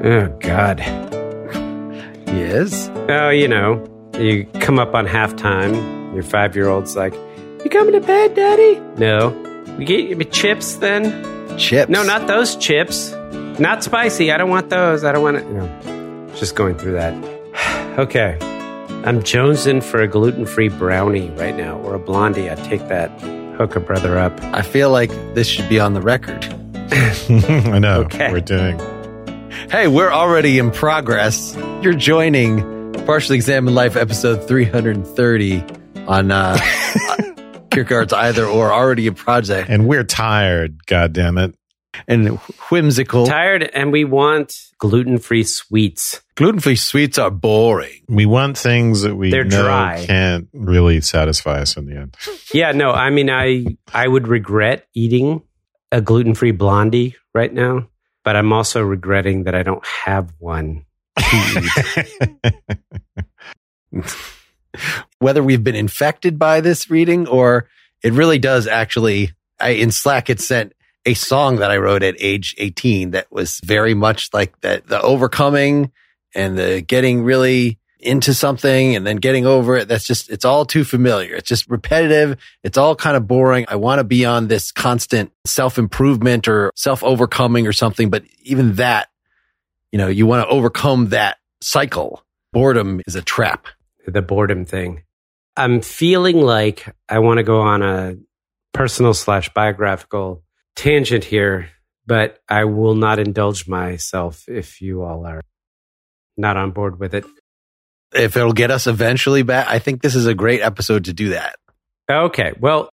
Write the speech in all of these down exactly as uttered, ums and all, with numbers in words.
Oh, God. Yes? Oh, you know, you come up on halftime. Your five-year-old's like, you coming to bed, Daddy? No. We get you chips then? Chips? No, not those chips. Not spicy. I don't want those. I don't want it. You know, just going through that. Okay. I'm jonesing for a gluten-free brownie right now, or a blondie. I take that. Hook a brother up. I feel like this should be on the record. I know. Okay. We're doing. Hey, we're already in progress. You're joining Partially Examined Life episode three hundred thirty on uh, Kierkegaard's Either Or, already in project. And we're tired, goddammit. And whimsical. Tired, and we want gluten-free sweets. Gluten-free sweets are boring. We want things that we They're know dry. can't really satisfy us in the end. Yeah, no, I mean, I I would regret eating a gluten-free blondie right now, but I'm also regretting that I don't have one to eat. Whether we've been infected by this reading or it really does actually, I, in Slack, it sent a song that I wrote at age eighteen that was very much like that, the overcoming and the getting really into something and then getting over it. That's just, it's all too familiar. It's just repetitive. It's all kind of boring. I want to be on this constant self-improvement or self-overcoming or something. But even that, you know, you want to overcome that cycle. Boredom is a trap. The boredom thing. I'm feeling like I want to go on a personal slash biographical tangent here, but I will not indulge myself if you all are not on board with it. If it'll get us eventually back, I think this is a great episode to do that. Okay. Well,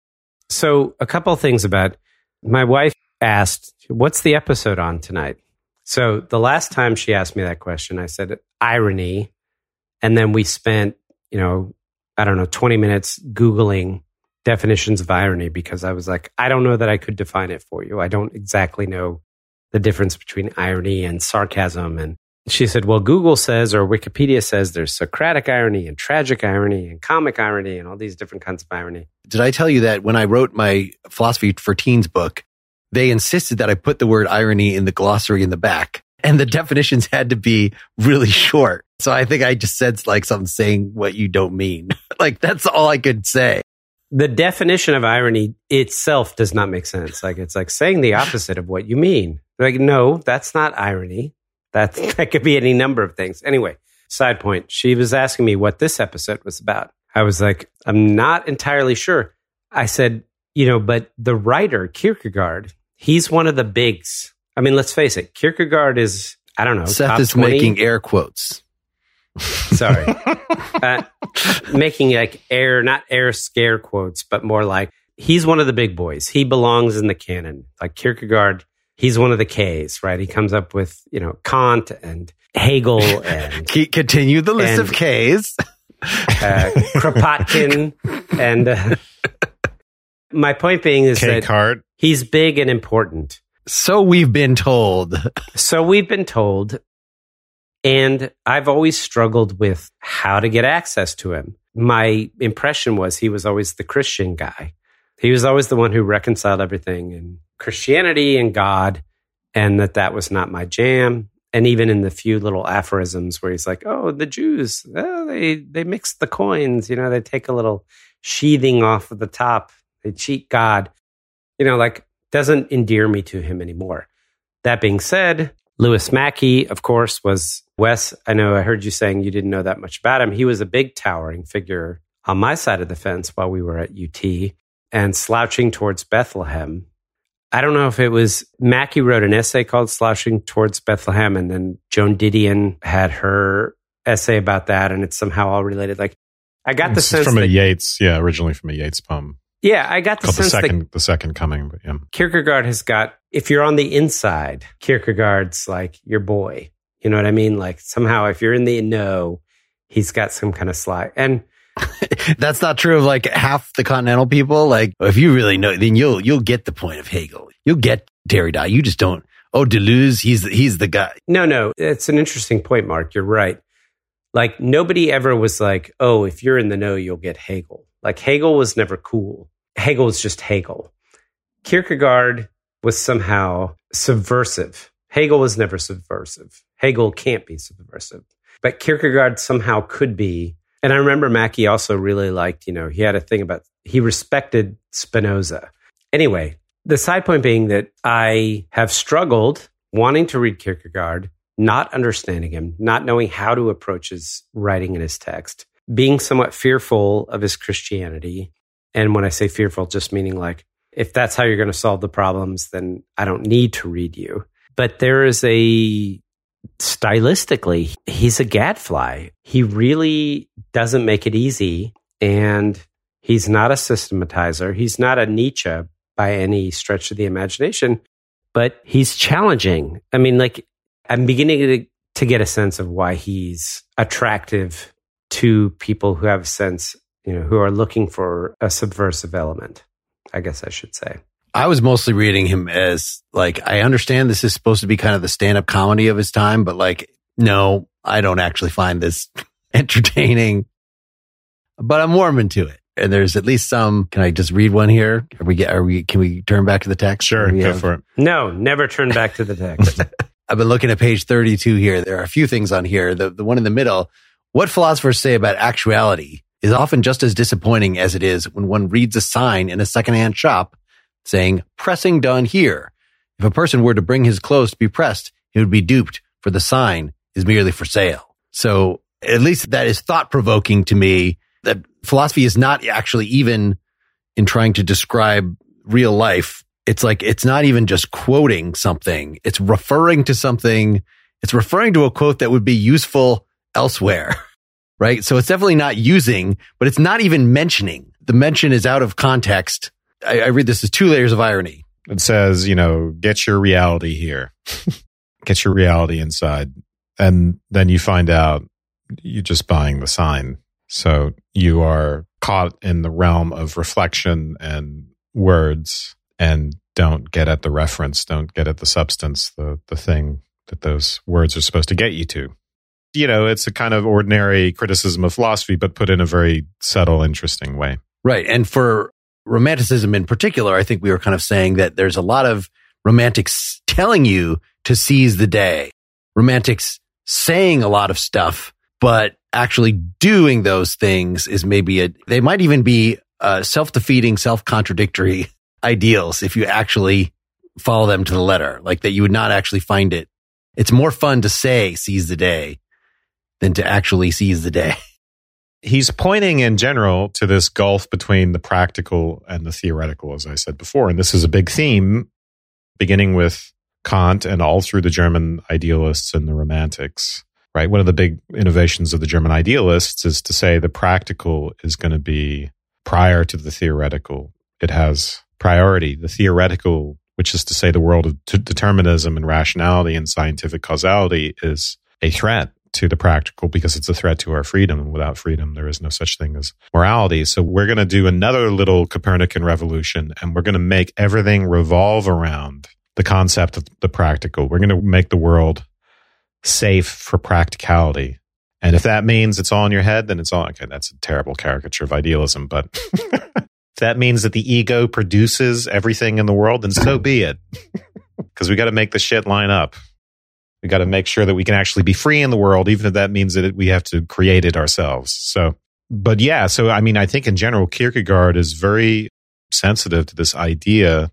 so a couple of things about my wife asked, what's the episode on tonight? So the last time she asked me that question, I said irony. And then we spent, you know, I don't know, twenty minutes Googling definitions of irony because I was like, I don't know that I could define it for you. I don't exactly know the difference between irony and sarcasm. And she said, well, Google says, or Wikipedia says there's Socratic irony and tragic irony and comic irony and all these different kinds of irony. Did I tell you that when I wrote my Philosophy for Teens book, they insisted that I put the word irony in the glossary in the back and the definitions had to be really short. So I think I just said like something saying what you don't mean. Like that's all I could say. The definition of irony itself does not make sense. Like it's like saying the opposite of what you mean. Like, no, that's not irony. That, that could be any number of things. Anyway, side point. She was asking me what this episode was about. I was like, I'm not entirely sure. I said, you know, but the writer, Kierkegaard, he's one of the bigs. I mean, let's face it. Kierkegaard is, I don't know. Seth top is twenty? making air quotes. Sorry. uh, making like air, not air scare quotes, but more like he's one of the big boys. He belongs in the canon. Like Kierkegaard, he's one of the Ks, right? He comes up with, you know, Kant and Hegel and... Continue the list and, of Ks. uh, Kropotkin. And uh, my point being is K that card. he's big and important. So we've been told. So we've been told. And I've always struggled with how to get access to him. My impression was he was always the Christian guy. He was always the one who reconciled everything in Christianity and God, and that that was not my jam. And even in the few little aphorisms where he's like, oh, the Jews, oh, they, they mix the coins. You know, they take a little sheathing off of the top. They cheat God. You know, like, doesn't endear me to him anymore. That being said, Lewis Mackey, of course, was Wes. I know I heard you saying you didn't know that much about him. He was a big towering figure on my side of the fence while we were at U T and slouching towards Bethlehem. I don't know if it was Mackey wrote an essay called Slouching Towards Bethlehem, and then Joan Didion had her essay about that, and it's somehow all related. Like, I got the It's sense from that, a Yeats, yeah, originally from a Yeats poem. Yeah, I got the Called the sense second, that the second coming, but yeah. Kierkegaard has got, if you're on the inside, Kierkegaard's like your boy. You know what I mean? Like somehow if you're in the know, he's got some kind of slide. And that's not true of like half the continental people. Like if you really know, then you'll, you'll get the point of Hegel. You'll get Derrida. You just don't. Oh, Deleuze, he's the, he's the guy. No, no, it's an interesting point, Mark. You're right. Like nobody ever was like, oh, if you're in the know, you'll get Hegel. Like Hegel was never cool. Hegel was just Hegel. Kierkegaard was somehow subversive. Hegel was never subversive. Hegel can't be subversive. But Kierkegaard somehow could be. And I remember Mackie also really liked, you know, he had a thing about, he respected Spinoza. Anyway, the side point being that I have struggled wanting to read Kierkegaard, not understanding him, not knowing how to approach his writing and his text, being somewhat fearful of his Christianity. And when I say fearful, just meaning like, if that's how you're going to solve the problems, then I don't need to read you. But there is a, stylistically, he's a gadfly. He really doesn't make it easy. And he's not a systematizer. He's not a Nietzsche by any stretch of the imagination, but he's challenging. I mean, like, I'm beginning to, to get a sense of why he's attractive to people who have a sense, you know, who are looking for a subversive element, I guess I should say. I was mostly reading him as, like, I understand this is supposed to be kind of the stand-up comedy of his time, but, like, no, I don't actually find this entertaining. But I'm warming to it. And there's at least some, can I just read one here? Are we, are we, can we turn back to the text? Sure, go have, for it. No, never turn back to the text. I've been looking at page thirty-two here. There are a few things on here. The, the one in the middle, what philosophers say about actuality is often just as disappointing as it is when one reads a sign in a secondhand shop saying, pressing done here. If a person were to bring his clothes to be pressed, he would be duped, for the sign is merely for sale. So at least that is thought-provoking to me, that philosophy is not actually even in trying to describe real life. It's like, it's not even just quoting something. It's referring to something. It's referring to a quote that would be useful elsewhere, right? So it's definitely not using, but it's not even mentioning. The mention is out of context. I, I read this as two layers of irony. It says, you know, get your reality here. Get your reality inside. And then you find out you're just buying the sign. So you are caught in the realm of reflection and words and don't get at the reference, don't get at the substance, the, the thing that those words are supposed to get you to. You know, it's a kind of ordinary criticism of philosophy, but put in a very subtle, interesting way. Right. And for Romanticism in particular, I think we were kind of saying that there's a lot of romantics telling you to seize the day. Romantics saying a lot of stuff, but actually doing those things is maybe a, they might even be uh, self-defeating, self-contradictory ideals if you actually follow them to the letter, like that you would not actually find it. It's more fun to say seize the day than to actually seize the day. He's pointing in general to this gulf between the practical and the theoretical, as I said before. And this is a big theme, beginning with Kant and all through the German idealists and the Romantics, right? One of the big innovations of the German idealists is to say the practical is going to be prior to the theoretical. It has priority. The theoretical, which is to say the world of t- determinism and rationality and scientific causality, is a threat to the practical because it's a threat to our freedom. Without freedom, there is no such thing as morality. So we're going to do another little Copernican revolution, and we're going to make everything revolve around the concept of the practical. We're going to make the world safe for practicality. And if that means it's all in your head, then it's all, okay, that's a terrible caricature of idealism. But if that means that the ego produces everything in the world, then so be it. Because we got to make the shit line up. We got to make sure that we can actually be free in the world, even if that means that it, we have to create it ourselves. So, but yeah, so I mean, I think in general, Kierkegaard is very sensitive to this idea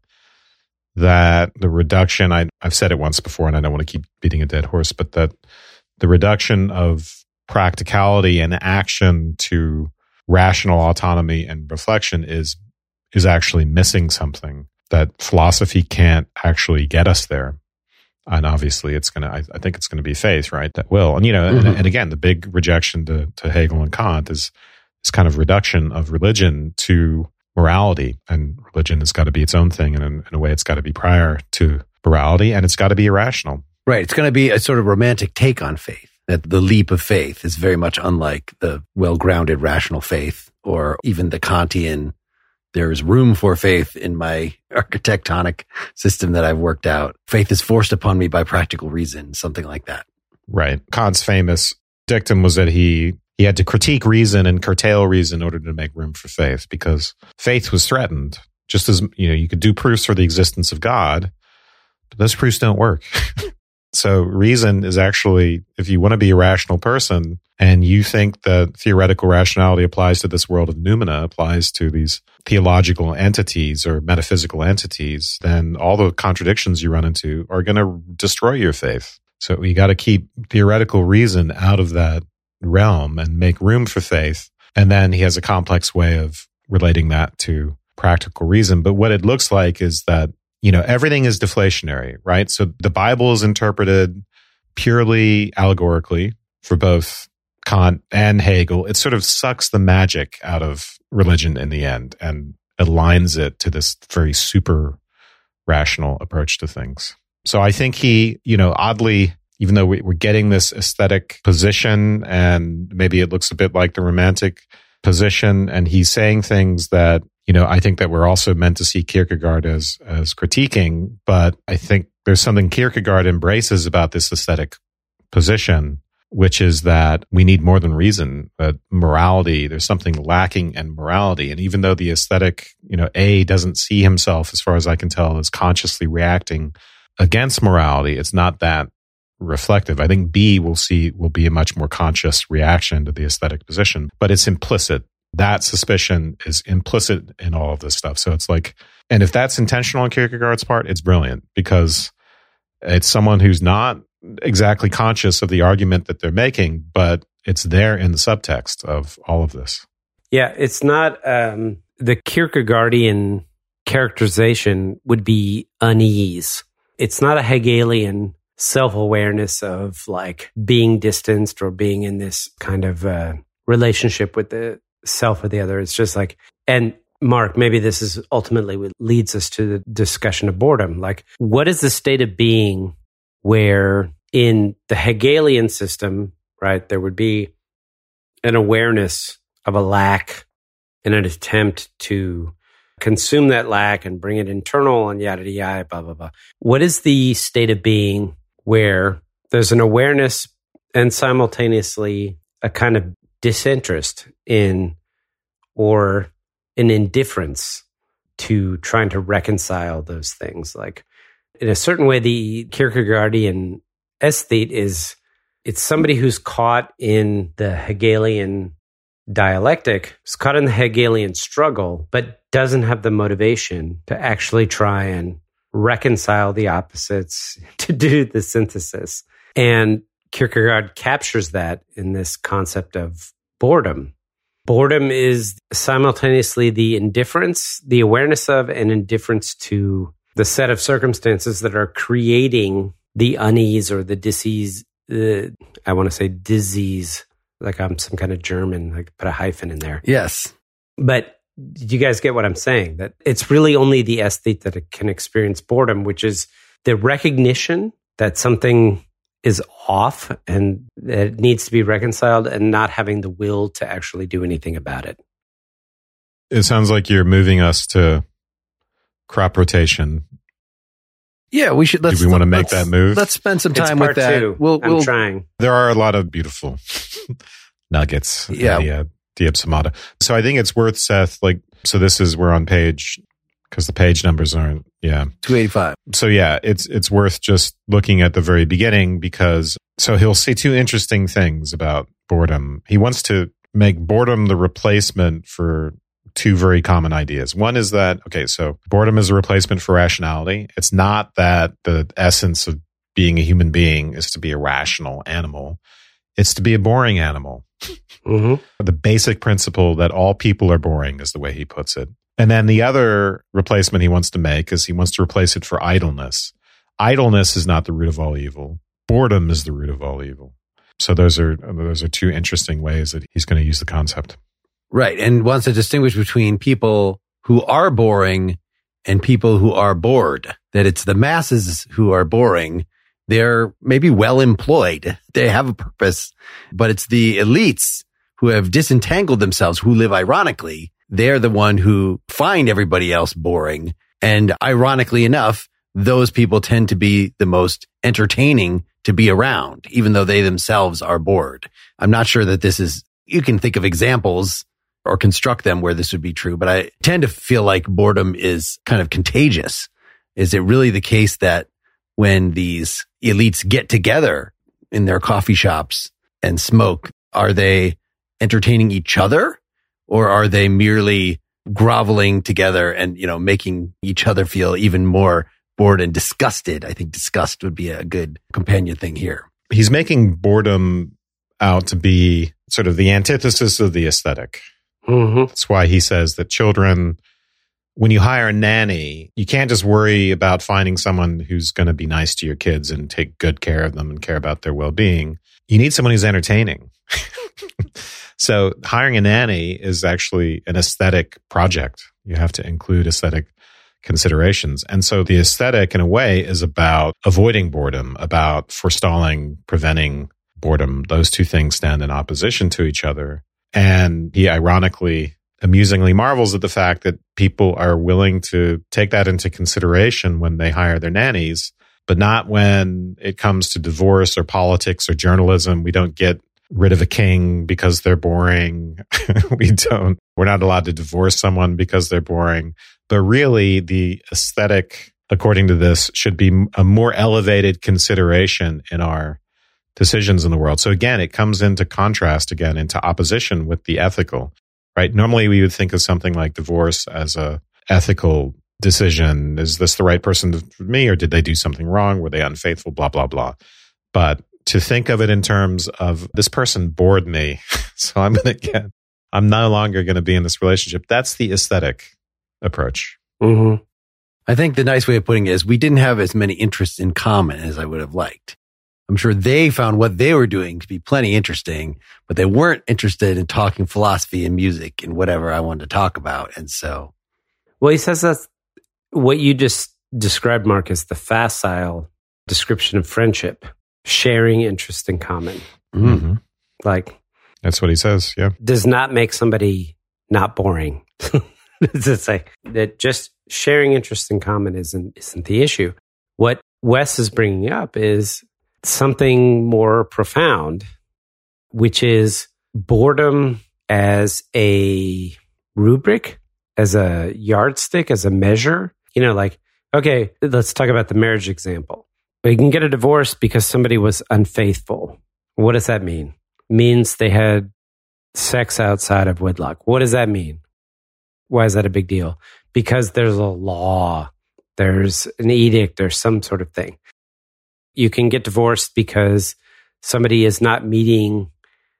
that the reduction, I, I've said it once before, and I don't want to keep beating a dead horse, but that the reduction of practicality and action to rational autonomy and reflection is is actually missing something, that philosophy can't actually get us there. And obviously, it's going to, I, I think it's going to be faith, right? That will. And, you know, mm-hmm. and, and again, the big rejection to, to Hegel and Kant is this kind of reduction of religion to morality. And religion has got to be its own thing. And in, in a way, it's got to be prior to morality, and it's got to be irrational. Right. It's going to be a sort of romantic take on faith. That the leap of faith is very much unlike the well-grounded rational faith, or even the Kantian, there's room for faith in my architectonic system that I've worked out. Faith is forced upon me by practical reason, something like that. Right. Kant's famous dictum was that he he had to critique reason and curtail reason in order to make room for faith, because faith was threatened. Just as, you know, you could do proofs for the existence of God, but those proofs don't work. So reason is actually, if you want to be a rational person and you think that theoretical rationality applies to this world of noumena, applies to these theological entities or metaphysical entities, then all the contradictions you run into are going to destroy your faith. So you got to keep theoretical reason out of that realm and make room for faith. And then he has a complex way of relating that to practical reason. But what it looks like is that, you know, everything is deflationary, right? So the Bible is interpreted purely allegorically for both Kant and Hegel. It sort of sucks the magic out of religion in the end and aligns it to this very super rational approach to things. So I think he, you know, oddly, even though we're getting this aesthetic position and maybe it looks a bit like the romantic position, and he's saying things that, you know, I think that we're also meant to see Kierkegaard as as critiquing, but I think there's something Kierkegaard embraces about this aesthetic position, which is that we need more than reason, that morality, there's something lacking in morality. And even though the aesthetic, you know, A doesn't see himself, as far as I can tell, as consciously reacting against morality, it's not that reflective. I think B will see, will be a much more conscious reaction to the aesthetic position, but it's implicit. That suspicion is implicit in all of this stuff. So it's like, and if that's intentional on Kierkegaard's part, it's brilliant because it's someone who's not exactly conscious of the argument that they're making, but it's there in the subtext of all of this. Yeah, it's not, um, the Kierkegaardian characterization would be unease. It's not a Hegelian self-awareness of like being distanced or being in this kind of uh, relationship with the self or the other. It's just like, and Mark, maybe this is ultimately what leads us to the discussion of boredom. Like, what is the state of being where in the Hegelian system, right, there would be an awareness of a lack and an attempt to consume that lack and bring it internal and yada, yada, blah, blah, blah. What is the state of being where there's an awareness and simultaneously a kind of disinterest in or an indifference to trying to reconcile those things? Like, in a certain way, the Kierkegaardian aesthete is, it's somebody who's caught in the Hegelian dialectic, is caught in the Hegelian struggle, but doesn't have the motivation to actually try and reconcile the opposites, to do the synthesis. And Kierkegaard captures that in this concept of boredom. Boredom is simultaneously the indifference, the awareness of and indifference to the set of circumstances that are creating the unease or the disease. Uh, I want to say disease, like I'm some kind of German, like put a hyphen in there. Yes. But do you guys get what I'm saying? That it's really only the aesthete that can experience boredom, which is the recognition that something is off and that it needs to be reconciled and not having the will to actually do anything about it. It sounds like you're moving us to crop rotation. Yeah, we should. Let's, Do we want to make that move? Let's spend some It's time part with that. two. We'll, I'm we'll, trying. There are a lot of beautiful nuggets. Yeah. In the, uh, Diepsamata. So I think it's worth, Seth, like, so this is, we're on page, because the page numbers aren't, yeah. two eighty-five. So yeah, it's it's worth just looking at the very beginning because, so he'll say two interesting things about boredom. He wants to make boredom the replacement for two very common ideas. One is that, okay, so boredom is a replacement for rationality. It's not that the essence of being a human being is to be a rational animal. It's to be a boring animal. Mm-hmm. The basic principle that all people are boring is the way he puts it. And then the other replacement he wants to make is he wants to replace it for idleness. Idleness is not the root of all evil. Boredom is the root of all evil. So those are those are two interesting ways that he's going to use the concept. Right. And wants to distinguish between people who are boring and people who are bored. That it's the masses who are boring. They're maybe well employed. They have a purpose, but it's the elites who have disentangled themselves, who live ironically. They're the one who find everybody else boring. And ironically enough, those people tend to be the most entertaining to be around, even though they themselves are bored. I'm not sure that this is, you can think of examples or construct them where this would be true, but I tend to feel like boredom is kind of contagious. Is it really the case that when these elites get together in their coffee shops and smoke? Are they entertaining each other, or are they merely groveling together and, you know, making each other feel even more bored and disgusted? I think disgust would be a good companion thing here. He's making boredom out to be sort of the antithesis of the aesthetic. Mm-hmm. That's why he says that children, when you hire a nanny, you can't just worry about finding someone who's going to be nice to your kids and take good care of them and care about their well-being. You need someone who's entertaining. So hiring a nanny is actually an aesthetic project. You have to include aesthetic considerations. And so the aesthetic, in a way, is about avoiding boredom, about forestalling, preventing boredom. Those two things stand in opposition to each other. And he ironically, amusingly marvels at the fact that people are willing to take that into consideration when they hire their nannies, but not when it comes to divorce or politics or journalism. We don't get rid of a king because they're boring. we don't, we're not allowed to divorce someone because they're boring. But really, the aesthetic, according to this, should be a more elevated consideration in our decisions in the world. So again, it comes into contrast again, into opposition with the ethical, right? Normally we would think of something like divorce as a ethical decision. Is this the right person for me, or did they do something wrong? Were they unfaithful? Blah, blah, blah. But to think of it in terms of this person bored me, so I'm going to get, I'm no longer going to be in this relationship. That's the aesthetic approach. Mm-hmm. I think the nice way of putting it is we didn't have as many interests in common as I would have liked. I'm sure they found what they were doing to be plenty interesting, but they weren't interested in talking philosophy and music and whatever I wanted to talk about. And so, well, he says that's what you just described, Mark, is the facile description of friendship, sharing interest in common. Mm-hmm. Like, that's what he says. Yeah. Does not make somebody not boring. To say that just sharing interest in common isn't, isn't the issue. What Wes is bringing up is something more profound, which is boredom as a rubric, as a yardstick, as a measure. You know, like, okay, let's talk about the marriage example. You can get a divorce because somebody was unfaithful. What does that mean? It means they had sex outside of wedlock. What does that mean? Why is that a big deal? Because there's a law, there's an edict, there's some sort of thing. You can get divorced because somebody is not meeting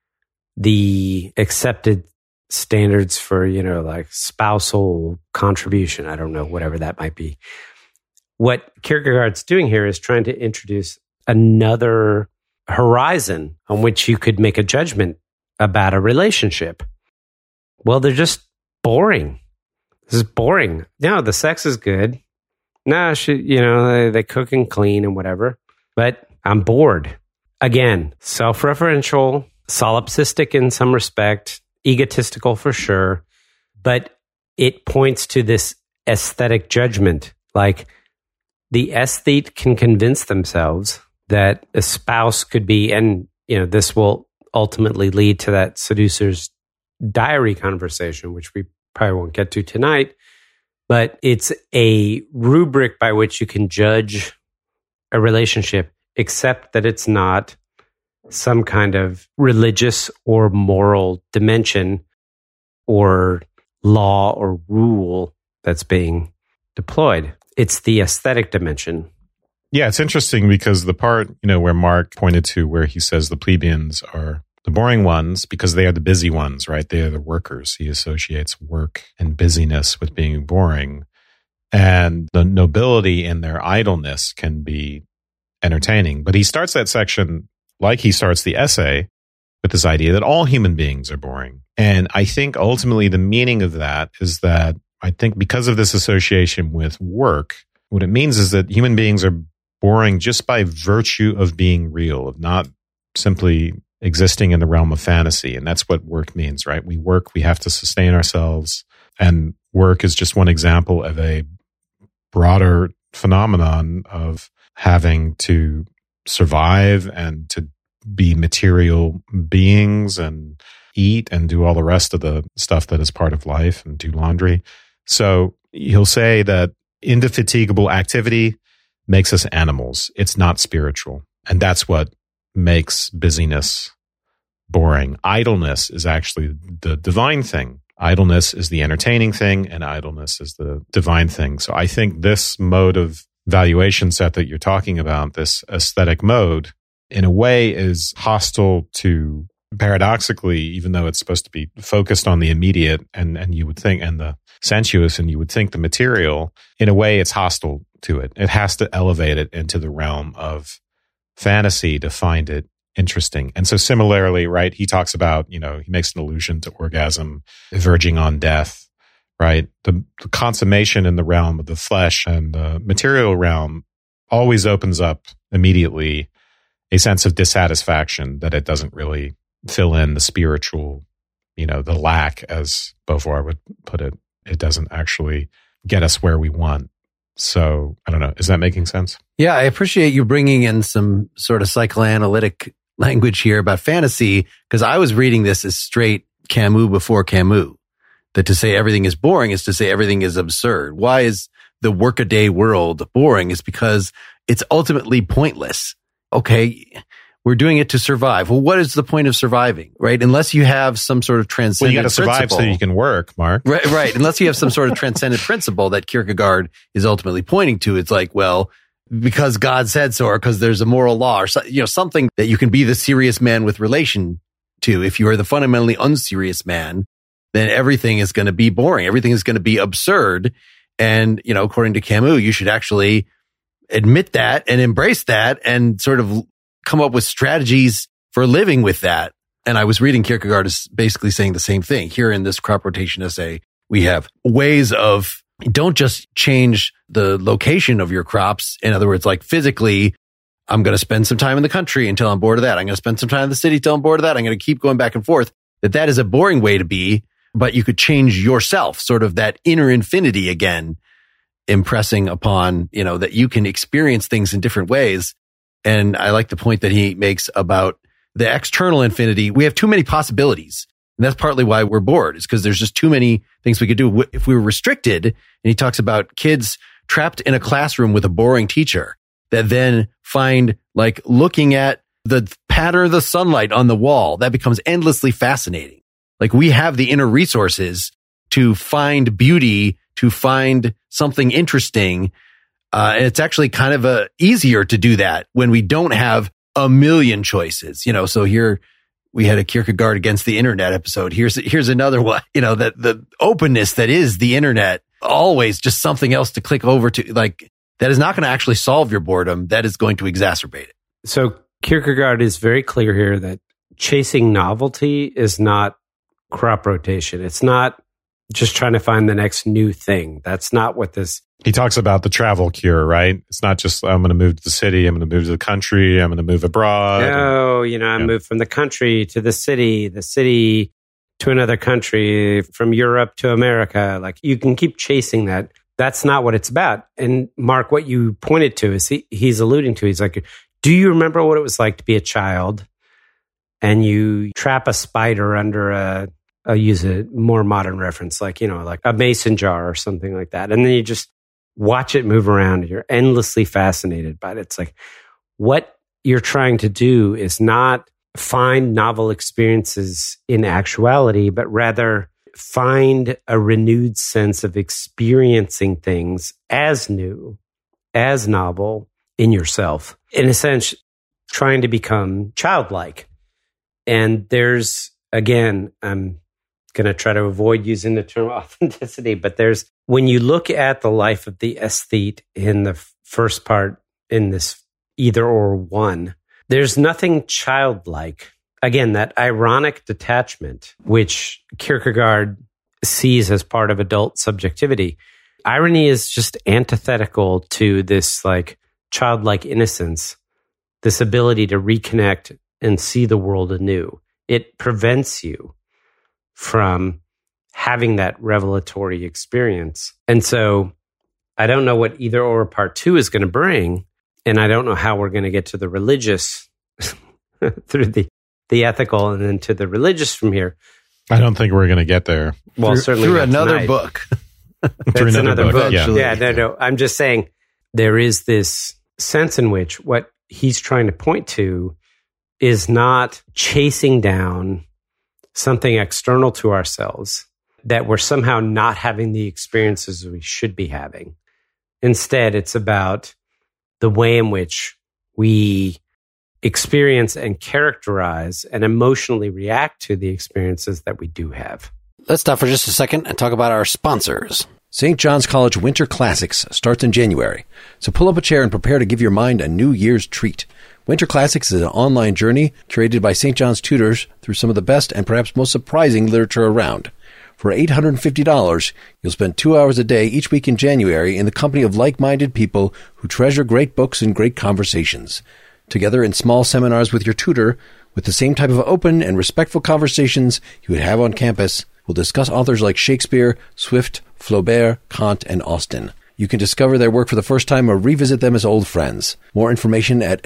the accepted standards for, you know, like spousal contribution. I don't know, whatever that might be. What Kierkegaard's doing here is trying to introduce another horizon on which you could make a judgment about a relationship. Well, they're just boring. This is boring. No, the sex is good. No, she, you know, they, they cook and clean and whatever. But I'm bored. Again, self-referential, solipsistic in some respect, egotistical for sure. But it points to this aesthetic judgment. Like the aesthete can convince themselves that a spouse could be, and you know, this will ultimately lead to that seducer's diary conversation, which we probably won't get to tonight, but it's a rubric by which you can judge a relationship, except that it's not some kind of religious or moral dimension or law or rule that's being deployed. It's the aesthetic dimension. Yeah, it's interesting because the part, you know, where Mark pointed to where he says the plebeians are the boring ones because they are the busy ones, right? They are the workers. He associates work and busyness with being boring. And the nobility in their idleness can be entertaining. But he starts that section like he starts the essay with this idea that all human beings are boring. And I think ultimately the meaning of that is that I think because of this association with work, what it means is that human beings are boring just by virtue of being real, of not simply existing in the realm of fantasy. And that's what work means, right? We work, we have to sustain ourselves. And work is just one example of a broader phenomenon of having to survive and to be material beings and eat and do all the rest of the stuff that is part of life and do laundry. So he'll say that indefatigable activity makes us animals. It's not spiritual. And that's what makes busyness boring. Idleness is actually the divine thing. Idleness is the entertaining thing, and idleness is the divine thing. So I think this mode of valuation set that you're talking about, this aesthetic mode, in a way is hostile to, paradoxically, even though it's supposed to be focused on the immediate and, and you would think, and the sensuous, and you would think the material, in a way it's hostile to it. It has to elevate it into the realm of fantasy to find it interesting. And so similarly, right, he talks about, you know, he makes an allusion to orgasm verging on death, right? The, the consummation in the realm of the flesh and the material realm always opens up immediately a sense of dissatisfaction that it doesn't really fill in the spiritual, you know, the lack, as Beauvoir would put it. It doesn't actually get us where we want. So I don't know. Is that making sense? Yeah, I appreciate you bringing in some sort of psychoanalytic language here about fantasy, because I was reading this as straight Camus before Camus, that to say everything is boring is to say everything is absurd. Why is the workaday world boring? Is because it's ultimately pointless. Okay, we're doing it to survive. Well, what is the point of surviving, right? Unless you have some sort of transcendent Well, you got to survive principle. so you can work, Mark. Right, right. Unless you have some sort of transcendent principle that Kierkegaard is ultimately pointing to. It's like, well, because God said so, or because there's a moral law, or so, you know, something that you can be the serious man with relation to. If you are the fundamentally unserious man, then everything is going to be boring. Everything is going to be absurd. And, you know, according to Camus, you should actually admit that and embrace that and sort of come up with strategies for living with that. And I was reading Kierkegaard is basically saying the same thing. Here in this crop rotation essay, we have ways of, don't just change the location of your crops. In other words, like physically, I'm going to spend some time in the country until I'm bored of that. I'm going to spend some time in the city until I'm bored of that. I'm going to keep going back and forth. That that is a boring way to be, but you could change yourself, sort of that inner infinity again, impressing upon, you know, that you can experience things in different ways. And I like the point that he makes about the external infinity. We have too many possibilities. And that's partly why we're bored, is because there's just too many things we could do. If we were restricted, and he talks about kids trapped in a classroom with a boring teacher that then find, like, looking at the pattern of the sunlight on the wall, that becomes endlessly fascinating. Like, we have the inner resources to find beauty, to find something interesting. Uh, and it's actually kind of a, easier to do that when we don't have a million choices, you know. So here we had a Kierkegaard against the internet episode. Here's, here's another one, you know, that the openness that is the internet, always just something else to click over to, like, that is not going to actually solve your boredom. That is going to exacerbate it. So Kierkegaard is very clear here that chasing novelty is not crop rotation. It's not just trying to find the next new thing. That's not what this... He talks about the travel cure, right? It's not just, I'm going to move to the city, I'm going to move to the country, I'm going to move abroad. No, you know, I yeah. moved from the country to the city, the city to another country, from Europe to America. Like, you can keep chasing that. That's not what it's about. And Mark, what you pointed to is he, he's alluding to, he's like, do you remember what it was like to be a child and you trap a spider under a, I'll use a more modern reference, like, you know, like a mason jar or something like that. And then you just watch it move around and you're endlessly fascinated by it. It's like, what you're trying to do is not find novel experiences in actuality, but rather find a renewed sense of experiencing things as new, as novel in yourself. In a sense, trying to become childlike. And there's, again, I'm going to try to avoid using the term authenticity, but there's, when you look at the life of the aesthete in the first part, in this either or one, there's nothing childlike. Again, that ironic detachment, which Kierkegaard sees as part of adult subjectivity. Irony is just antithetical to this, like, childlike innocence, this ability to reconnect and see the world anew. It prevents you from having that revelatory experience. And so I don't know what either or part two is going to bring. And I don't know how we're going to get to the religious through the, the ethical and then to the religious from here. I don't think we're going to get there. Well, through, certainly through not another tonight. book. Through It's another, another book. book. Yeah. Yeah, no, no. I'm just saying there is this sense in which what he's trying to point to is not chasing down something external to ourselves, that we're somehow not having the experiences we should be having. Instead, it's about the way in which we experience and characterize and emotionally react to the experiences that we do have. Let's stop for just a second and talk about our sponsors. Saint John's College Winter Classics starts in January, so pull up a chair and prepare to give your mind a New Year's treat. Winter Classics is an online journey curated by Saint John's tutors through some of the best and perhaps most surprising literature around. For eight hundred fifty dollars, you'll spend two hours a day each week in January in the company of like-minded people who treasure great books and great conversations. Together in small seminars with your tutor, with the same type of open and respectful conversations you would have on campus, we'll discuss authors like Shakespeare, Swift, Flaubert, Kant, and Austen. You can discover their work for the first time or revisit them as old friends. More information at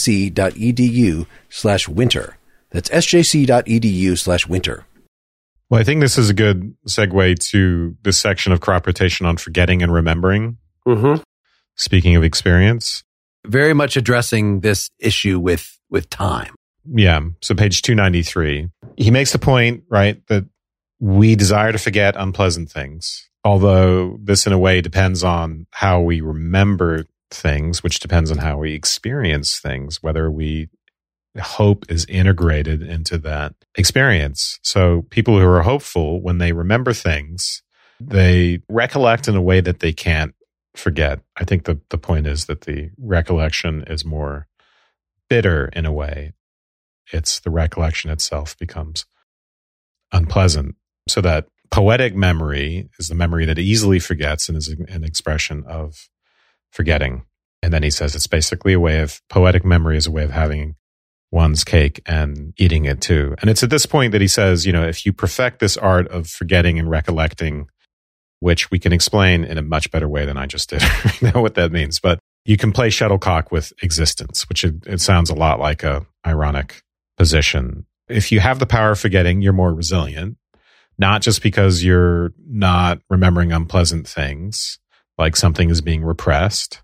sjc.edu slash winter. That's sjc.edu slash winter. Well, I think this is a good segue to this section of crop rotation on forgetting and remembering. Mm-hmm. Speaking of experience. Very much addressing this issue with, with time. Yeah. So page two ninety-three, he makes the point, right, that we desire to forget unpleasant things, although this in a way depends on how we remember things, which depends on how we experience things, whether we hope is integrated into that experience. So people who are hopeful, when they remember things, they recollect in a way that they can't forget. I think the, the point is that the recollection is more bitter in a way. It's the recollection itself becomes unpleasant. So that poetic memory is the memory that easily forgets and is an expression of forgetting. And then he says it's basically a way of, poetic memory is a way of having one's cake and eating it too. And it's at this point that he says, you know, if you perfect this art of forgetting and recollecting, which we can explain in a much better way than I just did. I know what that means, but you can play shuttlecock with existence, which it, it sounds a lot like a ironic position. If you have the power of forgetting, you're more resilient, not just because you're not remembering unpleasant things, like something is being repressed,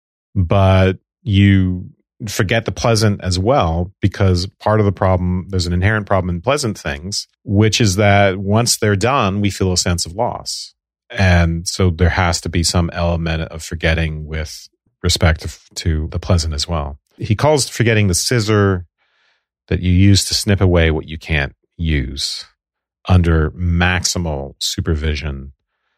but you forget the pleasant as well, because part of the problem, there's an inherent problem in pleasant things, which is that once they're done, we feel a sense of loss. And so there has to be some element of forgetting with respect to the pleasant as well. He calls forgetting the scissor that you use to snip away what you can't use under maximal supervision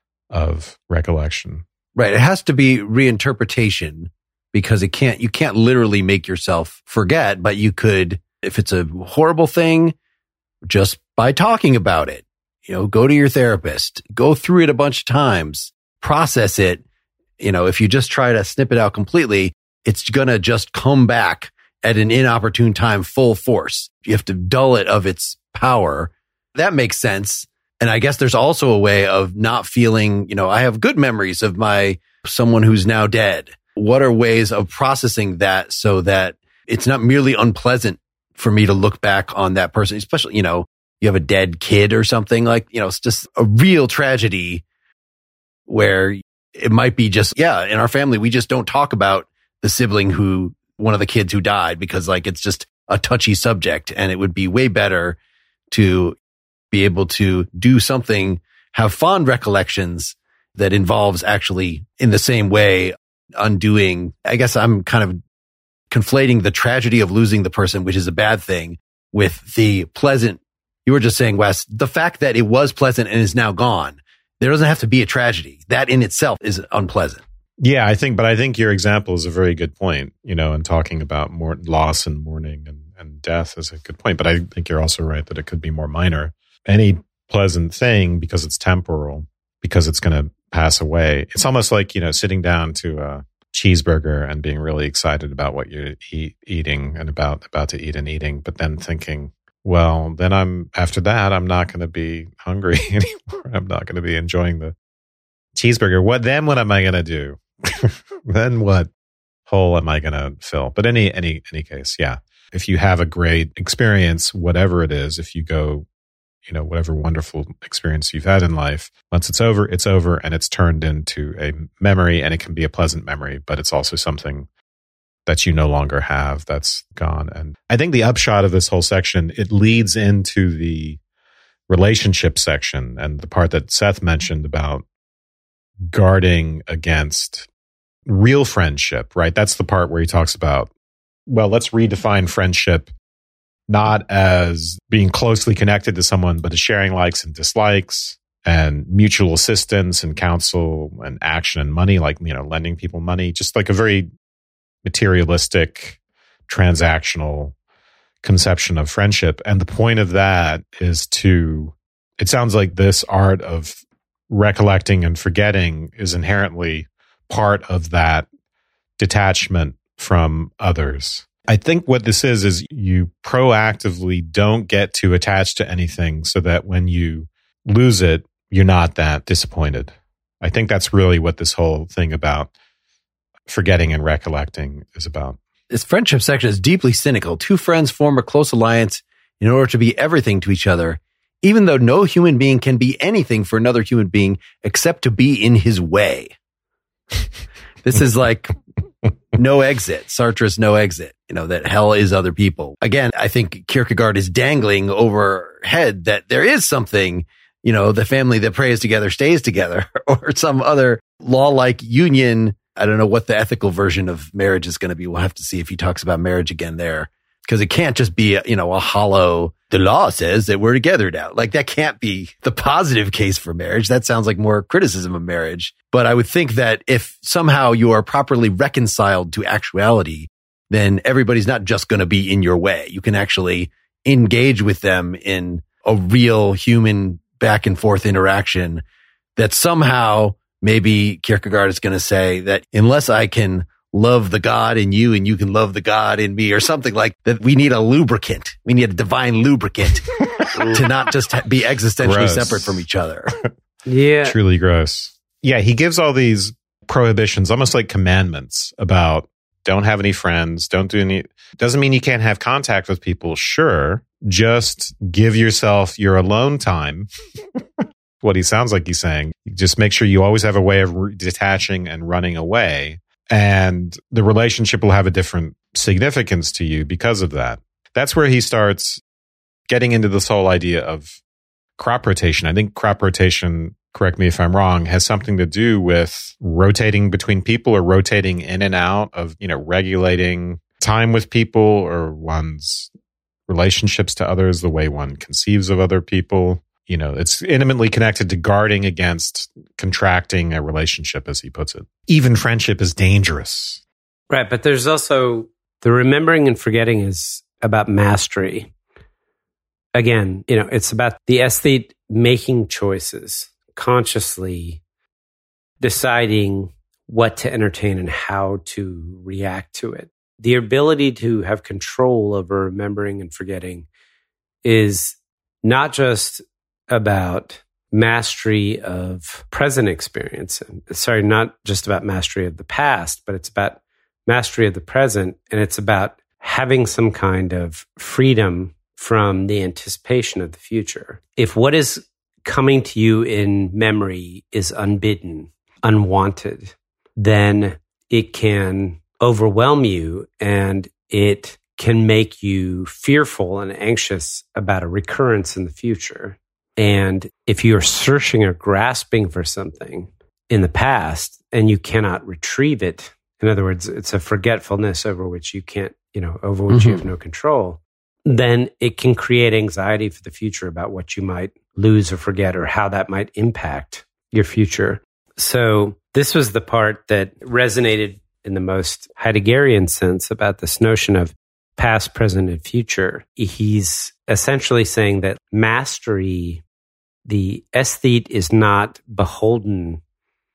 of recollection. Right. It has to be reinterpretation, because it can't, you can't literally make yourself forget, but you could, if it's a horrible thing, just by talking about it. You know, go to your therapist, go through it a bunch of times, process it. You know, if you just try to snip it out completely, it's going to just come back at an inopportune time, full force. You have to dull it of its power. That makes sense. And I guess there's also a way of not feeling, you know, I have good memories of my, someone who's now dead. What are ways of processing that so that it's not merely unpleasant for me to look back on that person, especially, you know, you have a dead kid or something, like, you know, it's just a real tragedy where it might be just, yeah, in our family, we just don't talk about the sibling who, one of the kids who died, because like, it's just a touchy subject, and it would be way better to be able to do something, have fond recollections that involves actually in the same way undoing. I guess I'm kind of conflating the tragedy of losing the person, which is a bad thing, with the pleasant. You were just saying, Wes, the fact that it was pleasant and is now gone, there doesn't have to be a tragedy. That in itself is unpleasant. Yeah, I think, but I think your example is a very good point, you know, and talking about more loss and mourning and, and death is a good point. But I think you're also right that it could be more minor. Any pleasant thing, because it's temporal, because it's going to pass away. It's almost like, you know, sitting down to a cheeseburger and being really excited about what you're eat, eating and about, about to eat and eating, but then thinking, well, then I'm, after that, I'm not going to be hungry anymore. I'm not going to be enjoying the cheeseburger. What then? What am I going to do? Then what hole am I going to fill? But any, any, any case, yeah. If you have a great experience, whatever it is, if you go, you know, whatever wonderful experience you've had in life, once it's over, it's over, and it's turned into a memory, and it can be a pleasant memory, but it's also something that you no longer have, that's gone. And I think the upshot of this whole section, it leads into the relationship section and the part that Seth mentioned about guarding against real friendship, right? That's the part where he talks about, well, let's redefine friendship not as being closely connected to someone, but as sharing likes and dislikes and mutual assistance and counsel and action and money, like, you know, lending people money, just like a very materialistic, transactional conception of friendship. And the point of that is to, it sounds like this art of recollecting and forgetting is inherently part of that detachment from others. I think what this is, is you proactively don't get too attached to anything so that when you lose it, you're not that disappointed. I think that's really what this whole thing about forgetting and recollecting is about. This friendship section is deeply cynical. Two friends form a close alliance in order to be everything to each other, even though no human being can be anything for another human being except to be in his way. This is like no exit. Sartre's no exit. You know, that hell is other people. Again, I think Kierkegaard is dangling overhead that there is something, you know, the family that prays together stays together, or some other law-like union. I don't know what the ethical version of marriage is going to be. We'll have to see if he talks about marriage again there. Because it can't just be, you know, a hollow, the law says that we're together now. Like, that can't be the positive case for marriage. That sounds like more criticism of marriage. But I would think that if somehow you are properly reconciled to actuality, then everybody's not just going to be in your way. You can actually engage with them in a real human back and forth interaction that somehow maybe Kierkegaard is going to say that unless I can love the God in you and you can love the God in me, or something like that, we need a lubricant. We need a divine lubricant to not just be existentially Gross. Separate from each other. Yeah. Truly gross. Yeah, he gives all these prohibitions, almost like commandments about don't have any friends, don't do any, doesn't mean you can't have contact with people. Sure. Just give yourself your alone time. What he sounds like he's saying. Just make sure you always have a way of re- detaching and running away. And the relationship will have a different significance to you because of that. That's where he starts getting into this whole idea of crop rotation. I think crop rotation, correct me if I'm wrong, has something to do with rotating between people or rotating in and out of, you know, regulating time with people or one's relationships to others, the way one conceives of other people. You know, it's intimately connected to guarding against contracting a relationship, as he puts it. Even friendship is dangerous. Right. But there's also the remembering and forgetting is about mastery. Again, you know, it's about the aesthete making choices, consciously deciding what to entertain and how to react to it. The ability to have control over remembering and forgetting is not just about mastery of present experience. Sorry, not just about mastery of the past, but it's about mastery of the present. And it's about having some kind of freedom from the anticipation of the future. If what is coming to you in memory is unbidden, unwanted, then it can overwhelm you and it can make you fearful and anxious about a recurrence in the future. And if you're searching or grasping for something in the past and you cannot retrieve it, in other words, it's a forgetfulness over which you can't, you know, over which mm-hmm. you have no control, then it can create anxiety for the future about what you might lose or forget or how that might impact your future. So this was the part that resonated in the most Heideggerian sense about this notion of past, present, and future. He's essentially saying that mastery, the aesthete is not beholden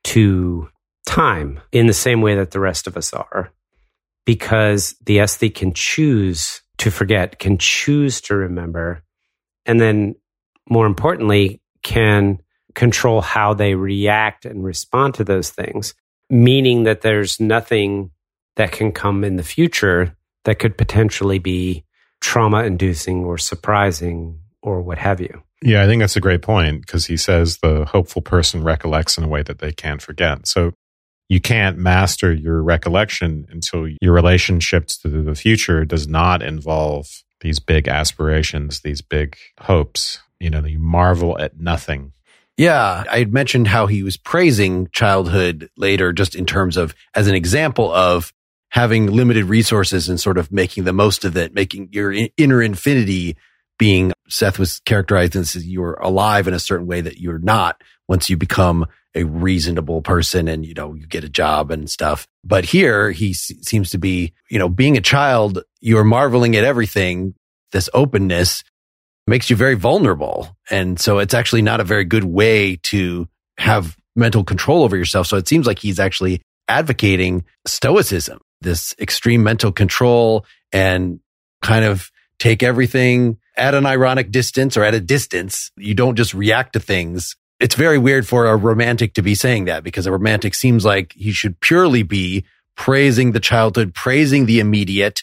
to time in the same way that the rest of us are, because the aesthete can choose to forget, can choose to remember, and then more importantly, can control how they react and respond to those things, meaning that there's nothing that can come in the future that could potentially be trauma-inducing or surprising or what have you. Yeah, I think that's a great point because he says the hopeful person recollects in a way that they can't forget. So you can't master your recollection until your relationship to the future does not involve these big aspirations, these big hopes. You know, you marvel at nothing. Yeah, I had mentioned how he was praising childhood later, just in terms of, as an example of having limited resources and sort of making the most of it, making your inner infinity being, Seth was characterized as you're alive in a certain way that you're not once you become a reasonable person and, you know, you get a job and stuff. But here he s- seems to be, you know, being a child, you're marveling at everything. This openness makes you very vulnerable. And so it's actually not a very good way to have mental control over yourself. So it seems like he's actually advocating stoicism, this extreme mental control, and kind of take everything at an ironic distance or at a distance. You don't just react to things. It's very weird for a romantic to be saying that, because a romantic seems like he should purely be praising the childhood, praising the immediate,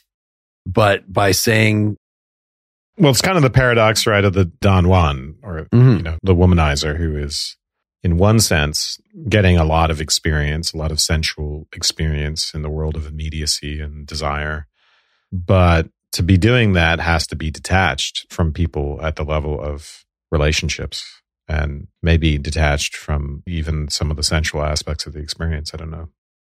but by saying, well, it's kind of the paradox, right, of the Don Juan, or mm-hmm. you know, the womanizer, who is, in one sense, getting a lot of experience, a lot of sensual experience in the world of immediacy and desire. But to be doing that has to be detached from people at the level of relationships, and maybe detached from even some of the sensual aspects of the experience. I don't know.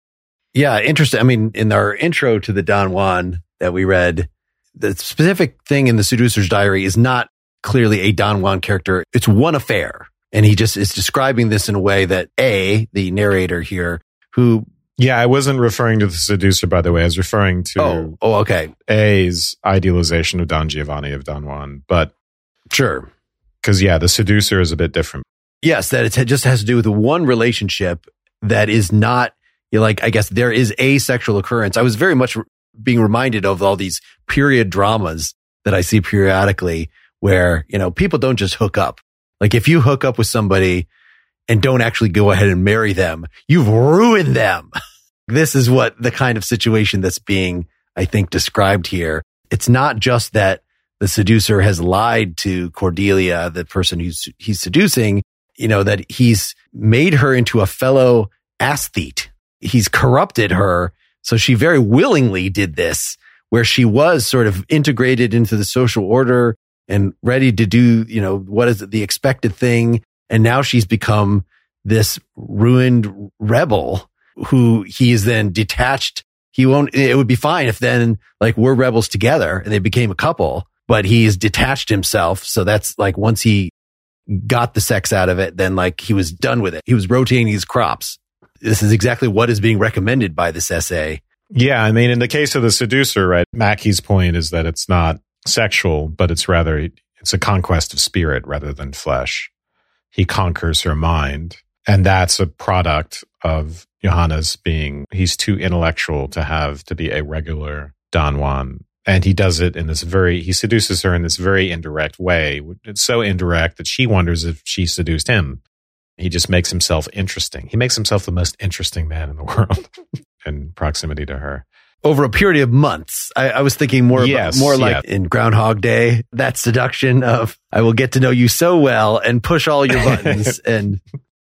Yeah, interesting. I mean, in our intro to the Don Juan that we read, the specific thing in the Seducer's Diary is not clearly a Don Juan character. It's one affair. And he just is describing this in a way that A, the narrator here, who... Yeah, I wasn't referring to the seducer, by the way. I was referring to oh, oh, okay. A's idealization of Don Giovanni of Don Juan. But sure. Because, yeah, the seducer is a bit different. Yes, that it just has to do with one relationship that is not, you know, like, I guess there is a sexual occurrence. I was very much being reminded of all these period dramas that I see periodically where, you know, people don't just hook up. Like if you hook up with somebody and don't actually go ahead and marry them, you've ruined them. This is what the kind of situation that's being, I think, described here. It's not just that the seducer has lied to Cordelia, the person who's he's seducing, you know, that he's made her into a fellow aesthete. He's corrupted her. So she very willingly did this, where she was sort of integrated into the social order and ready to do, you know, what is the expected thing. And now she's become this ruined rebel who he is then detached. He won't, it would be fine if then like we're rebels together and they became a couple, but he's detached himself. So that's like once he got the sex out of it, then like he was done with it. He was rotating his crops. This is exactly what is being recommended by this essay. Yeah. I mean, in the case of the seducer, right, Mackey's point is that it's not sexual, but it's rather, it's a conquest of spirit rather than flesh. He conquers her mind. And that's a product of Johannes being, he's too intellectual to have to be a regular Don Juan. And he does it in this very, he seduces her in this very indirect way. It's so indirect that she wonders if she seduced him. He just makes himself interesting. He makes himself the most interesting man in the world in proximity to her. Over a period of months. I, I was thinking more, yes, about, more like yeah. in Groundhog Day, that seduction of, I will get to know you so well and push all your buttons. and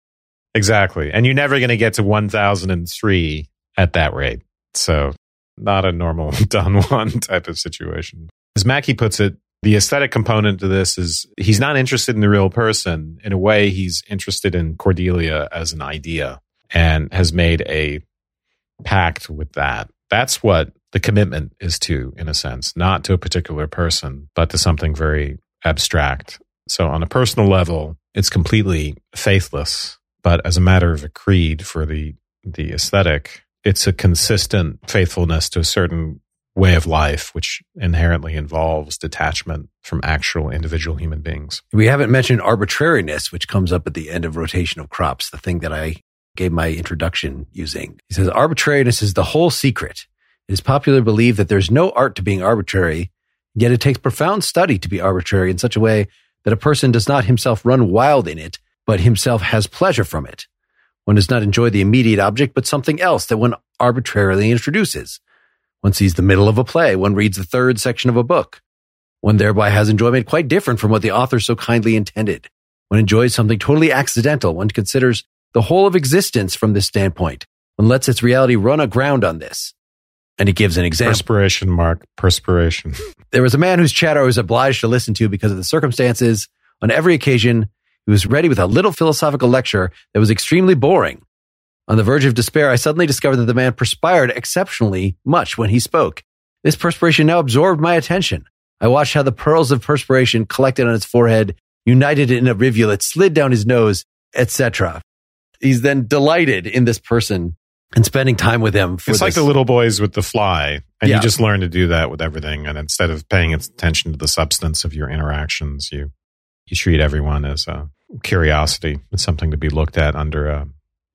Exactly. And you're never going to get to one thousand three at that rate. So not a normal Don Juan type of situation. As Mackey puts it, the aesthetic component to this is he's not interested in the real person. In a way, he's interested in Cordelia as an idea and has made a pact with that. That's what the commitment is to, in a sense, not to a particular person, but to something very abstract. So on a personal level, it's completely faithless. But as a matter of a creed for the, the aesthetic, it's a consistent faithfulness to a certain way of life, which inherently involves detachment from actual individual human beings. We haven't mentioned arbitrariness, which comes up at the end of Rotation of Crops, the thing that I gave my introduction using. He says, arbitrariness is the whole secret. It is popularly believed that there's no art to being arbitrary, yet it takes profound study to be arbitrary in such a way that a person does not himself run wild in it, but himself has pleasure from it. One does not enjoy the immediate object, but something else that one arbitrarily introduces. One sees the middle of a play. One reads the third section of a book. One thereby has enjoyment quite different from what the author so kindly intended. One enjoys something totally accidental. One considers the whole of existence from this standpoint. and lets its reality run aground on this. And he gives an example. Perspiration, Mark. Perspiration. There was a man whose chatter I was obliged to listen to because of the circumstances. On every occasion, he was ready with a little philosophical lecture that was extremely boring. On the verge of despair, I suddenly discovered that the man perspired exceptionally much when he spoke. This perspiration now absorbed my attention. I watched how the pearls of perspiration collected on his forehead, united in a rivulet, slid down his nose, et cetera. He's then delighted in this person and spending time with him. For it's this. like the little boys with the fly. And Yeah. you just learn to do that with everything. And instead of paying attention to the substance of your interactions, you you treat everyone as a curiosity. It's something to be looked at under a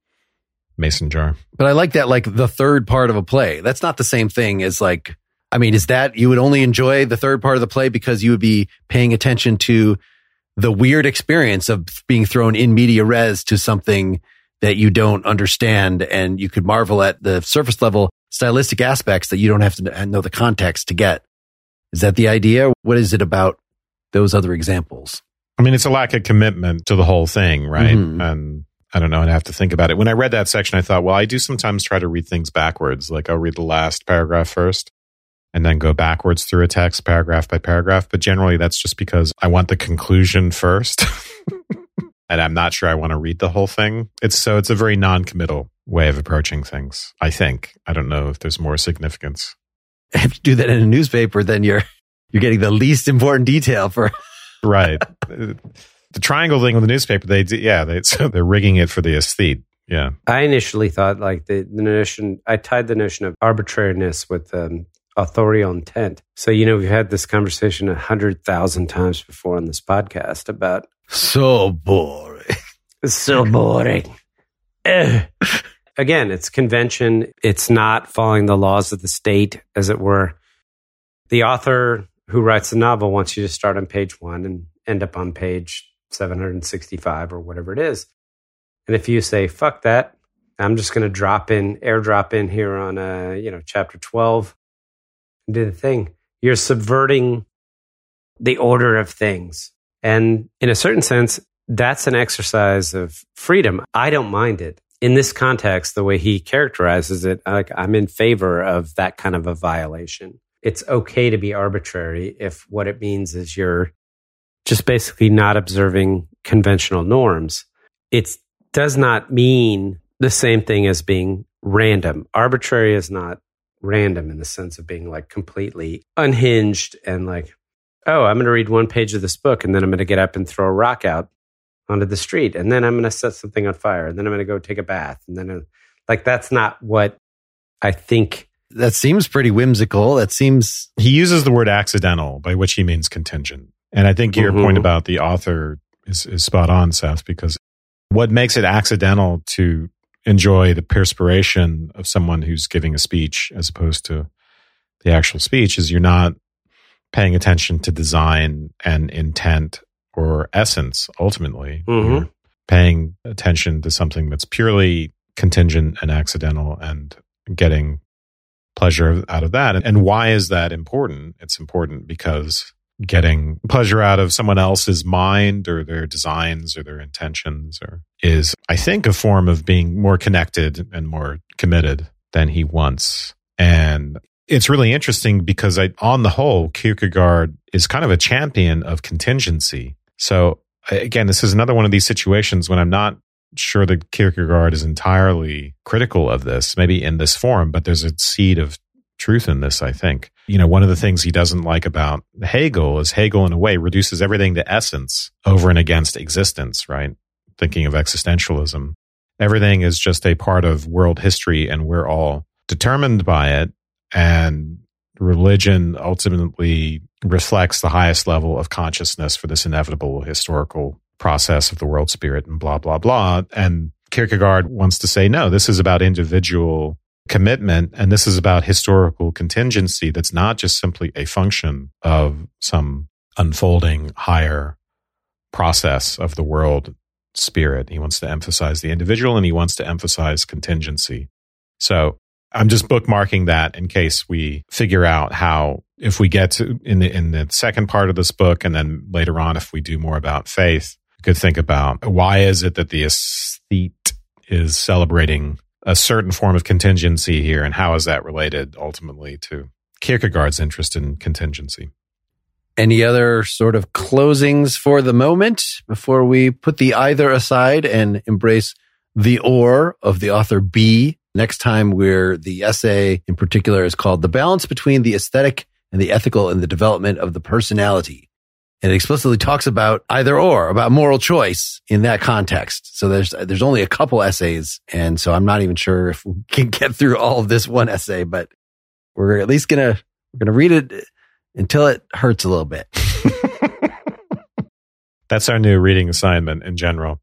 mason jar. But I like that, like the third part of a play. That's not the same thing as like, I mean, is that you would only enjoy the third part of the play because you would be paying attention to the weird experience of being thrown in media res to something that you don't understand, and you could marvel at the surface level stylistic aspects that you don't have to know the context to get. Is that the idea? What is it about those other examples? I mean, it's a lack of commitment to the whole thing, right? Mhm. And I don't know, I'd have to think about it. When I read that section, I thought, well, I do sometimes try to read things backwards. Like I'll read the last paragraph first and then go backwards through a text paragraph by paragraph. But generally, that's just because I want the conclusion first. And I'm not sure I want to read the whole thing. It's so it's a very non-committal way of approaching things, I think. I don't know if there's more significance. If you do that in a newspaper, then you're you're getting the least important detail for. Right. The triangle thing with the newspaper, they do, yeah, they, so they're rigging it for the aesthete. Yeah. I initially thought like the, the notion, I tied the notion of arbitrariness with um, authorial intent. So, you know, we've had this conversation a hundred thousand times before on this podcast about. So boring. It's so boring. Ugh. Again, it's convention. It's not following the laws of the state, as it were. The author who writes the novel wants you to start on page one and end up on page seven hundred sixty-five or whatever it is. And if you say, fuck that, I'm just going to drop in, airdrop in here on, uh, you know, chapter twelve and do the thing. You're subverting the order of things. And in a certain sense, that's an exercise of freedom. I don't mind it. In this context, the way he characterizes it, like, I'm in favor of that kind of a violation. It's okay to be arbitrary if what it means is you're just basically not observing conventional norms. It does not mean the same thing as being random. Arbitrary is not random in the sense of being like completely unhinged and like, oh, I'm going to read one page of this book and then I'm going to get up and throw a rock out onto the street. And then I'm going to set something on fire. And then I'm going to go take a bath. And then, uh, like, that's not what I think. That seems pretty whimsical. That seems. He uses the word accidental, by which he means contingent. And I think your Mm-hmm. point about the author is, is spot on, Seth, because what makes it accidental to enjoy the perspiration of someone who's giving a speech as opposed to the actual speech is you're not paying attention to design and intent or essence, ultimately. Mm-hmm. You're paying attention to something that's purely contingent and accidental and getting pleasure out of that. And why is that important? It's important because getting pleasure out of someone else's mind or their designs or their intentions or is, I think, a form of being more connected and more committed than he wants. And it's really interesting because I, on the whole, Kierkegaard is kind of a champion of contingency. So again, this is another one of these situations when I'm not sure that Kierkegaard is entirely critical of this, maybe in this form, but there's a seed of truth in this, I think. You know, one of the things he doesn't like about Hegel is Hegel, in a way, reduces everything to essence over and against existence, right? Thinking of existentialism. Everything is just a part of world history and we're all determined by it. And religion ultimately reflects the highest level of consciousness for this inevitable historical process of the world spirit and blah, blah, blah. And Kierkegaard wants to say, no, this is about individual commitment and this is about historical contingency that's not just simply a function of some unfolding higher process of the world spirit. He wants to emphasize the individual and he wants to emphasize contingency. So I'm just bookmarking that in case we figure out how, if we get to in the in the second part of this book, and then later on, if we do more about faith, we could think about why is it that the aesthete is celebrating a certain form of contingency here, and how is that related ultimately to Kierkegaard's interest in contingency? Any other sort of closings for the moment before we put the either aside and embrace the or of the author B? Next time, where the essay in particular is called The Balance Between the Aesthetic and the Ethical in the Development of the Personality. And it explicitly talks about either or, about moral choice in that context. So there's there's only a couple essays, and so I'm not even sure if we can get through all of this one essay, but we're at least gonna we're gonna read it until it hurts a little bit. That's our new reading assignment in general.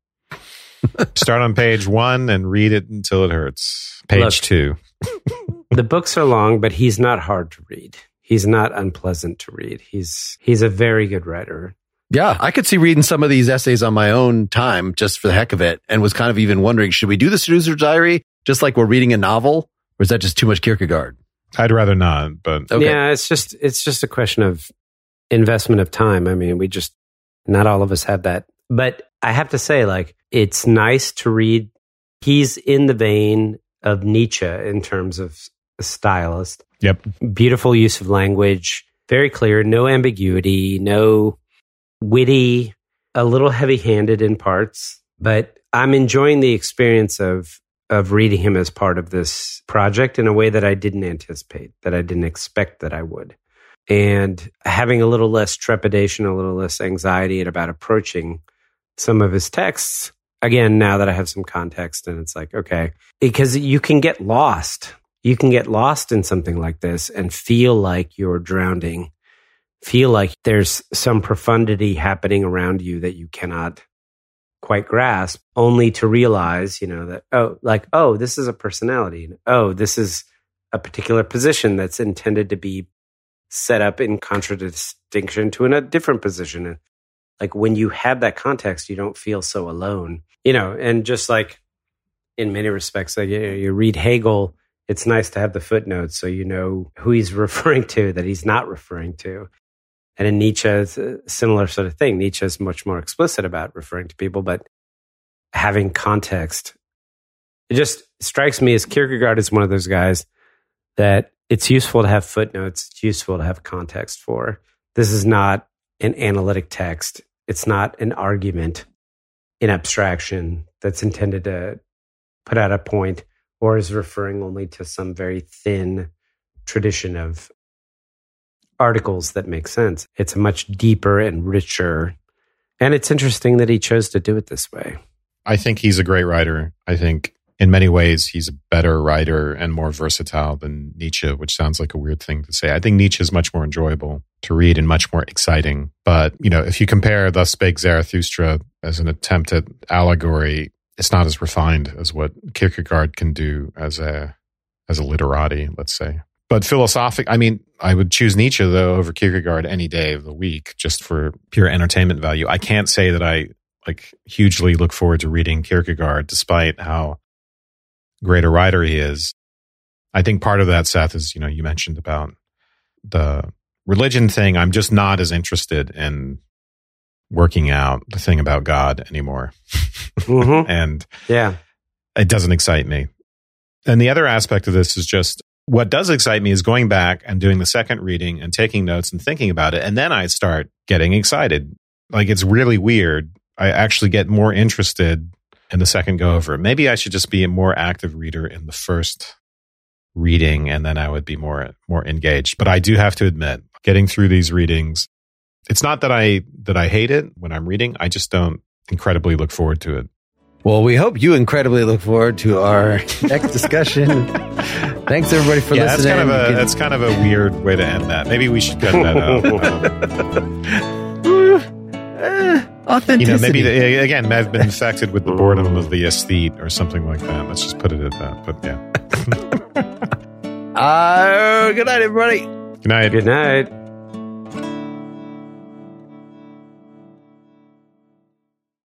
Start on page one and read it until it hurts. Page Look, two. The books are long, but he's not hard to read. He's not unpleasant to read. He's he's a very good writer. Yeah, I could see reading some of these essays on my own time just for the heck of it, and was kind of even wondering, should we do the Seducer's Diary just like we're reading a novel, or is that just too much Kierkegaard? I'd rather not, but okay. Yeah, it's just it's just a question of investment of time. I mean, we just not all of us have that. But I have to say, like, it's nice to read. He's in the vein of Nietzsche in terms of a stylist. Yep. Beautiful use of language, very clear, no ambiguity, no witty, a little heavy-handed in parts. But I'm enjoying the experience of of reading him as part of this project in a way that I didn't anticipate, that I didn't expect that I would. And having a little less trepidation, a little less anxiety about approaching some of his texts. Again, now that I have some context, and it's like, okay, because you can get lost. You can get lost in something like this and feel like you're drowning, feel like there's some profundity happening around you that you cannot quite grasp, only to realize, you know, that, oh, like, oh, this is a personality. Oh, this is a particular position that's intended to be set up in contradistinction to a different position. And like when you have that context, you don't feel so alone, you know, and just like in many respects, like, you know, you read Hegel, it's nice to have the footnotes so you know who he's referring to, that he's not referring to. And in Nietzsche, it's a similar sort of thing. Nietzsche is much more explicit about referring to people, but having context, it just strikes me as Kierkegaard is one of those guys that it's useful to have footnotes. It's useful to have context for. This is not an analytic text. It's not an argument in abstraction that's intended to put out a point or is referring only to some very thin tradition of articles that make sense. It's a much deeper and richer. And it's interesting that he chose to do it this way. I think he's a great writer. I think in many ways, he's a better writer and more versatile than Nietzsche, which sounds like a weird thing to say. I think Nietzsche is much more enjoyable to read and much more exciting. But, you know, if you compare Thus Spake Zarathustra as an attempt at allegory, it's not as refined as what Kierkegaard can do as a as a literati, let's say. But philosophic, I mean, I would choose Nietzsche, though, over Kierkegaard any day of the week, just for pure entertainment value. I can't say that I like hugely look forward to reading Kierkegaard, despite how great a writer he is. I think part of that, Seth, is, you know, you mentioned about the religion thing. I'm just not as interested in working out the thing about God anymore. Mm-hmm. And yeah, it doesn't excite me. And the other aspect of this is just, what does excite me is going back and doing the second reading and taking notes and thinking about it. And then I start getting excited. Like, it's really weird. I actually get more interested in the second go over. Maybe I should just be a more active reader in the first reading, and then I would be more more engaged. But I do have to admit, getting through these readings, it's not that I that I hate it when I'm reading. I just don't incredibly look forward to it. Well, we hope you incredibly look forward to our next discussion. Thanks, everybody, for yeah, listening. That's kind, of a, that's kind of a weird way to end that. Maybe we should cut that out. uh, authenticity. You know, maybe, the, again, I've been infected with the boredom of the aesthete or something like that. Let's just put it at that. But yeah. uh, good night, everybody. Good night. Good night.